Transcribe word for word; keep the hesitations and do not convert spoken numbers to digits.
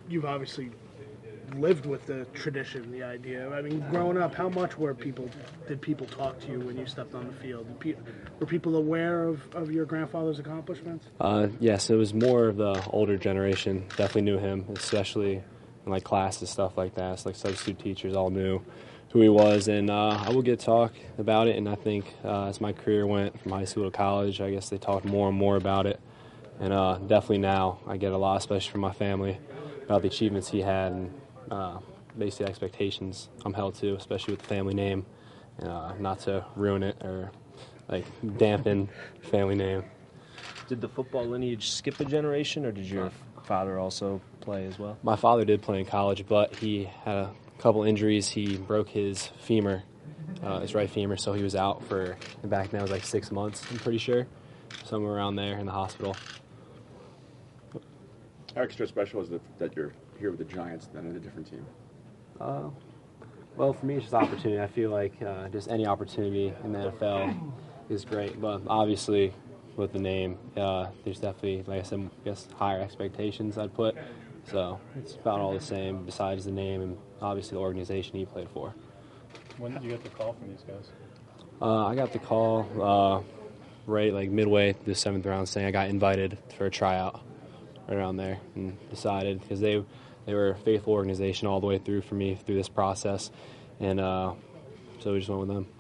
you've obviously lived with the tradition, the idea. I mean, growing up, how much were people did people talk to you when you stepped on the field? Did pe- were people aware of, of your grandfather's accomplishments? Uh, yes, it was more of the older generation. Definitely knew him, especially in like classes, stuff like that. So, like substitute teachers all knew who he was, and uh, I would get talk about it. And I think uh, as my career went from high school to college, I guess they talked more and more about it. And uh, definitely now I get a lot, especially from my family, about the achievements he had and uh, basically expectations I'm held to, especially with the family name, uh, not to ruin it or like dampen family name. Did the football lineage skip a generation, or did your father also play as well? My father did play in college, but he had a couple injuries. He broke his femur, uh, his right femur, so he was out for, back then it was like six months, I'm pretty sure, somewhere around there in the hospital. How extra special is it that you're here with the Giants than in a different team? Uh, well, for me, it's just opportunity. I feel like uh, just any opportunity in the N F L is great, but obviously with the name, uh, there's definitely, like I said, I guess higher expectations I'd put. So it's about all the same besides the name and obviously the organization he played for. When did you get the call from these guys? Uh, I got the call uh, right like midway through the seventh round saying I got invited for a tryout right around there, and decided because they they were a faithful organization all the way through for me through this process, and uh, so we just went with them.